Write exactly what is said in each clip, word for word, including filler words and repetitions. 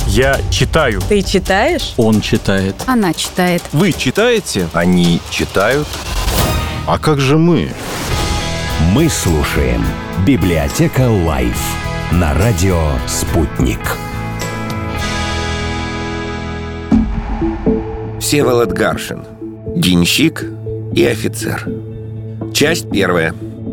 Я читаю. Ты читаешь? Он читает. Она читает. Вы читаете? Они читают. А как же мы? Мы слушаем «Библиотека Лайф» на радио «Спутник». Всеволод Гаршин. Денщик и офицер. Часть первая.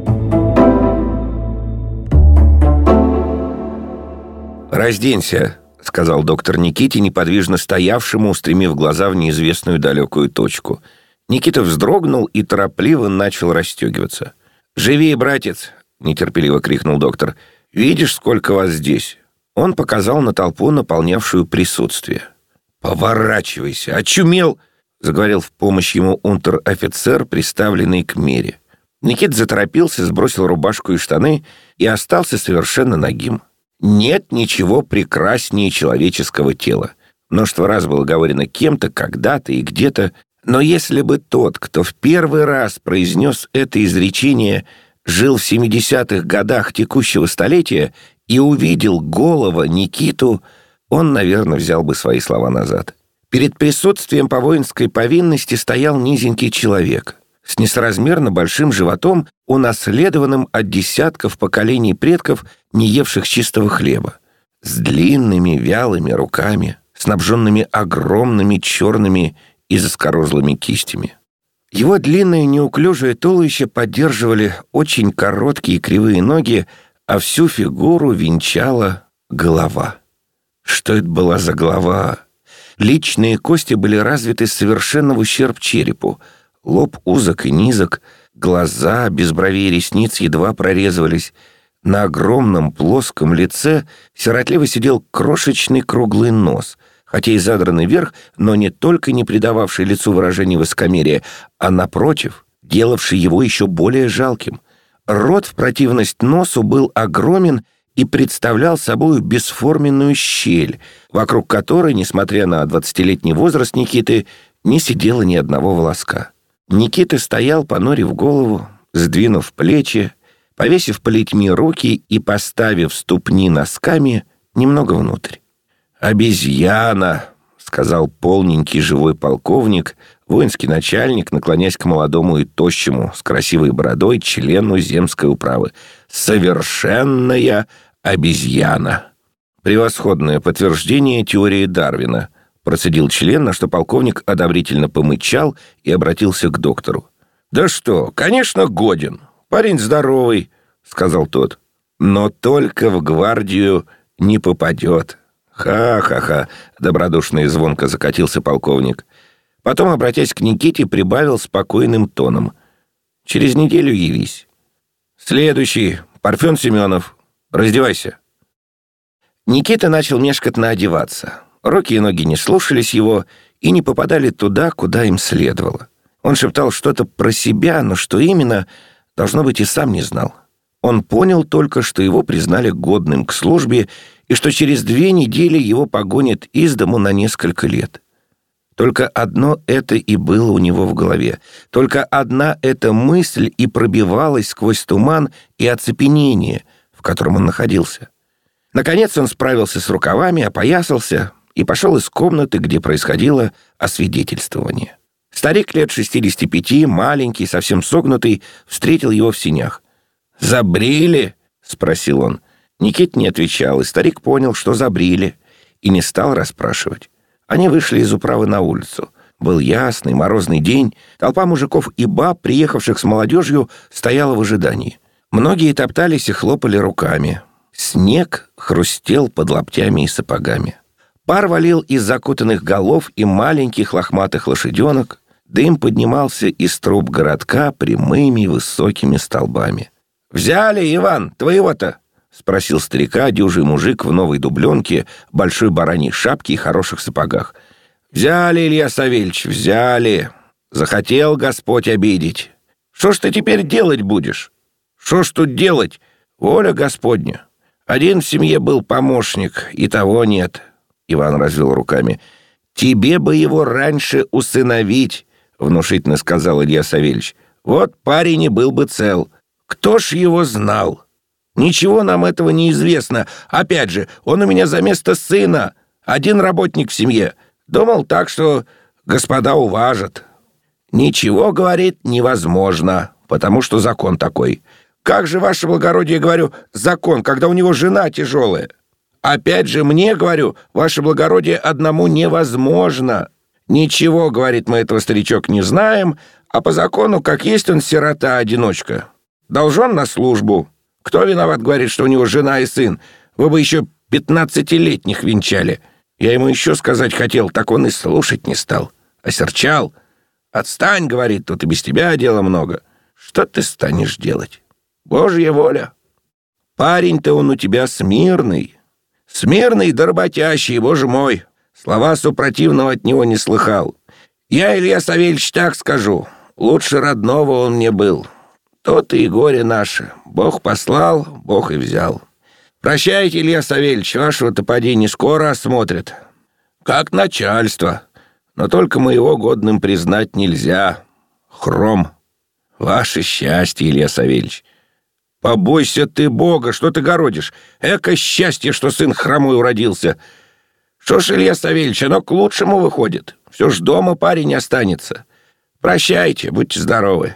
«Разденься», — сказал доктор Никите, неподвижно стоявшему, устремив глаза в неизвестную далекую точку. Никита вздрогнул и торопливо начал расстегиваться. «Живее, братец!» — нетерпеливо крикнул доктор. «Видишь, сколько вас здесь?» Он показал на толпу, наполнявшую присутствие. «Поворачивайся! Очумел!» — заговорил в помощь ему унтер-офицер, приставленный к мере. Никита заторопился, сбросил рубашку и штаны и остался совершенно нагим. Нет ничего прекраснее человеческого тела. Множество раз было говорено кем-то, когда-то и где-то. Но если бы тот, кто в первый раз произнес это изречение, жил в семидесятых годах текущего столетия и увидел голого Никиту, он, наверное, взял бы свои слова назад. Перед присутствием по воинской повинности стоял низенький человек с несоразмерно большим животом, унаследованным от десятков поколений предков, не евших чистого хлеба, с длинными вялыми руками, снабженными огромными черными и заскорузлыми кистями. Его длинное неуклюжее туловище поддерживали очень короткие кривые ноги, а всю фигуру венчала голова. Что это была за голова? Личные кости были развиты совершенно в ущерб черепу. Лоб узок и низок, глаза без бровей и ресниц едва прорезывались. На огромном плоском лице сиротливо сидел крошечный круглый нос, хотя и задранный вверх, но не только не придававший лицу выражения высокомерия, а, напротив, делавший его еще более жалким. Рот в противность носу был огромен и представлял собой бесформенную щель, вокруг которой, несмотря на двадцатилетний возраст Никиты, не сидело ни одного волоска. Никита стоял, понурив голову, сдвинув плечи, повесив плетьми руки и поставив ступни носками немного внутрь. «Обезьяна!» — сказал полненький живой полковник, воинский начальник, наклоняясь к молодому и тощему, с красивой бородой, члену земской управы. «Совершенная обезьяна!» «Превосходное подтверждение теории Дарвина», — процедил член, на что полковник одобрительно помычал и обратился к доктору. «Да что, конечно, годен. Парень здоровый», — сказал тот. «Но только в гвардию не попадет». «Ха-ха-ха», — добродушно и звонко закатился полковник. Потом, обратясь к Никите, прибавил спокойным тоном. «Через неделю явись. Следующий, Парфен Семенов. Раздевайся». Никита начал мешкотно одеваться. Руки и ноги не слушались его и не попадали туда, куда им следовало. Он шептал что-то про себя, но что именно, должно быть, и сам не знал. Он понял только, что его признали годным к службе и что через две недели его погонят из дому на несколько лет. Только одно это и было у него в голове. Только одна эта мысль и пробивалась сквозь туман и оцепенение, в котором он находился. Наконец он справился с рукавами, опоясался и пошел из комнаты, где происходило освидетельствование. Старик лет шестидесяти пяти, маленький, совсем согнутый, встретил его в сенях. «Забрили?» — спросил он. Никит не отвечал, и старик понял, что забрили, и не стал расспрашивать. Они вышли из управы на улицу. Был ясный морозный день, толпа мужиков и баб, приехавших с молодежью, стояла в ожидании. Многие топтались и хлопали руками. Снег хрустел под лаптями и сапогами. Пар валил из закутанных голов и маленьких лохматых лошаденок. Дым поднимался из труб городка прямыми высокими столбами. «Взяли, Иван, твоего-то?» — спросил старика дюжий мужик в новой дубленке, большой бараньей шапке и хороших сапогах. «Взяли, Илья Савельич, взяли. Захотел Господь обидеть. Что ж ты теперь делать будешь? Что ж тут делать? Воля Господня. Один в семье был помощник, и того нет». Иван развел руками. «Тебе бы его раньше усыновить», — внушительно сказал Илья Савельич. «Вот парень и был бы цел. Кто ж его знал? Ничего нам этого не известно. Опять же, он у меня за место сына, Один работник в семье. Думал так, что господа уважат. Ничего, говорит, невозможно, потому что закон такой. Как же, ваше благородие, говорю, закон, когда у него жена тяжелая? Опять же, мне, говорю, ваше благородие, одному невозможно. Ничего, говорит, мы этого, старичок, не знаем, а по закону, как есть он сирота-одиночка. Должен на службу. Кто виноват, говорит, что у него жена и сын? Вы бы еще пятнадцатилетних венчали. Я ему еще сказать хотел, так он и слушать не стал. Осерчал. Отстань, говорит, тут и без тебя дела много. Что ты станешь делать? Божья воля. Парень-то он у тебя смирный. Смирный да работящий, боже мой. Слова супротивного от него не слыхал. Я, Илья Савельич, так скажу. Лучше родного он мне был. То-то и горе наше. Бог послал, Бог и взял. Прощайте, Илья Савельич, вашего-то поди не скоро осмотрят. Как начальство. Но только моего годным признать нельзя. Хром. Ваше счастье, Илья Савельич. Побойся ты Бога, что ты городишь? Эко счастье, что сын хромой уродился. Что ж, Илья Савельич, оно к лучшему выходит. Все ж дома парень останется. Прощайте, будьте здоровы.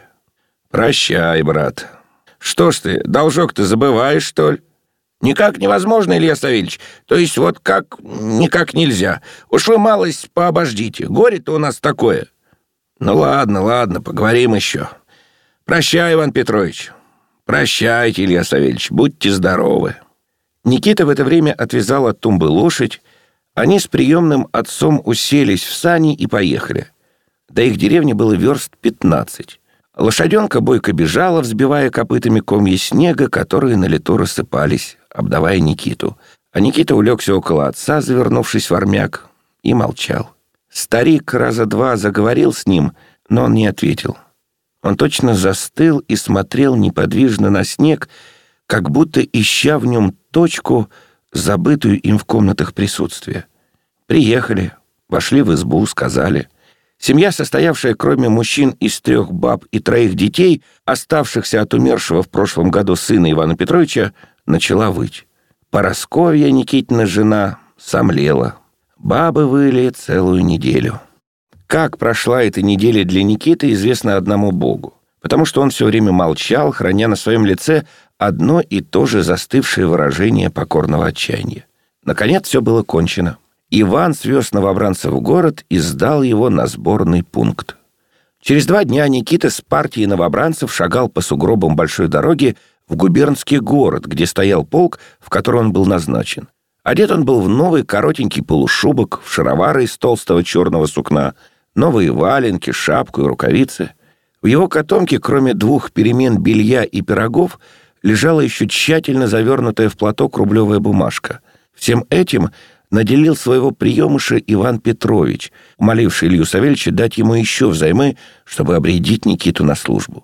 Прощай, брат. Что ж ты, должок-то забываешь, что ли? Никак невозможно, Илья Савельич. То есть вот как никак нельзя. Уж вы малость пообождите. Горе-то у нас такое. Ну ладно, ладно, поговорим еще. Прощай, Иван Петрович. Прощайте, Илья Савельич, будьте здоровы. Никита в это время отвязал от тумбы лошадь. Они с приемным отцом уселись в сани и поехали. До их деревни было верст пятнадцать. Лошаденка бойко бежала, взбивая копытами комья снега, которые на лету рассыпались, обдавая Никиту. А Никита улегся около отца, завернувшись в армяк, и молчал. Старик раза два заговорил с ним, но он не ответил. Он точно застыл и смотрел неподвижно на снег, как будто ища в нем точку, забытую им в комнатах присутствия. Приехали, вошли в избу, сказали. Семья, состоявшая кроме мужчин из трех баб и троих детей, оставшихся от умершего в прошлом году сына Ивана Петровича, начала выть. Парасковья, Никитина жена, сомлела. Бабы выли целую неделю. Как прошла эта неделя для Никиты, известно одному Богу, потому что он все время молчал, храня на своем лице одно и то же застывшее выражение покорного отчаяния. Наконец все было кончено. Иван свез новобранца в город и сдал его на сборный пункт. Через два дня Никита с партией новобранцев шагал по сугробам большой дороги в губернский город, где стоял полк, в который он был назначен. Одет он был в новый коротенький полушубок, в шаровары из толстого черного сукна, новые валенки, шапку и рукавицы. В его котомке, кроме двух перемен белья и пирогов, лежала еще тщательно завернутая в платок рублевая бумажка. Всем этим наделил своего приемыша Иван Петрович, моливший Илью Савельича дать ему еще взаймы, чтобы обрядить Никиту на службу.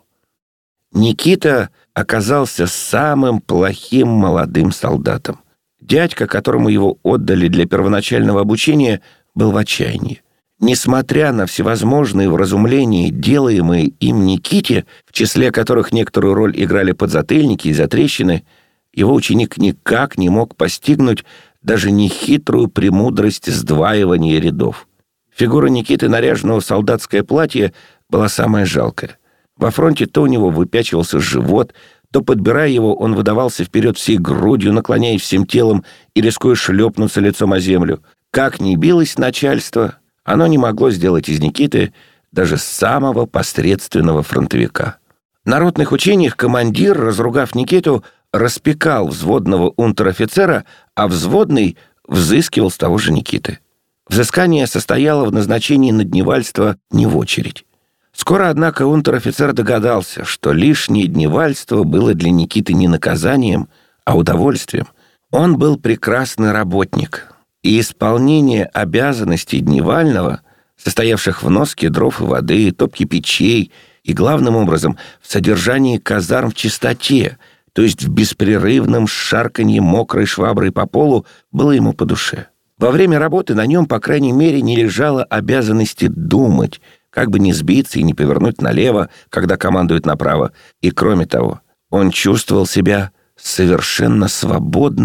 Никита оказался самым плохим молодым солдатом. Дядька, которому его отдали для первоначального обучения, был в отчаянии. Несмотря на всевозможные вразумления, делаемые им Никите, в числе которых некоторую роль играли подзатыльники и затрещины, его ученик никак не мог постигнуть даже нехитрую премудрость сдваивания рядов. Фигура Никиты, наряженного в солдатское платье, была самая жалкая. Во фронте то у него выпячивался живот, то, подбирая его, он выдавался вперед всей грудью, наклоняясь всем телом и рискуя шлепнуться лицом о землю. Как ни билось начальство, оно не могло сделать из Никиты даже самого посредственного фронтовика. На ротных учениях командир, разругав Никиту, распекал взводного унтер-офицера, а взводный взыскивал с того же Никиты. Взыскание состояло в назначении на дневальство не в очередь. Скоро, однако, унтер-офицер догадался, что лишнее дневальство было для Никиты не наказанием, а удовольствием. Он был прекрасный работник, и исполнение обязанностей дневального, состоявших в носке дров и воды, топке печей и, главным образом, в содержании казарм в чистоте, то есть в беспрерывном шарканье мокрой шваброй по полу, было ему по душе. Во время работы на нем, по крайней мере, не лежало обязанности думать, как бы не сбиться и не повернуть налево, когда командует направо. И кроме того, он чувствовал себя совершенно свободным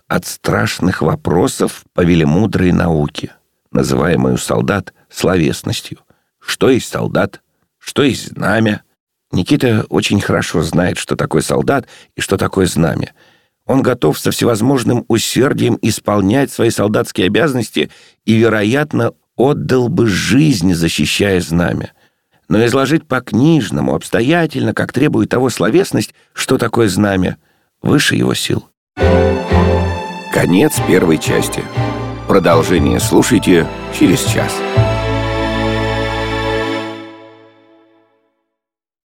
от страшных вопросов повели мудрые науки, называемые у солдат словесностью. Что есть солдат? Что есть знамя? Никита очень хорошо знает, что такое солдат и что такое знамя. Он готов со всевозможным усердием исполнять свои солдатские обязанности и, вероятно, отдал бы жизнь, защищая знамя. Но изложить по-книжному, обстоятельно, как требует того словесность, что такое знамя, выше его сил. Конец первой части. Продолжение слушайте через час.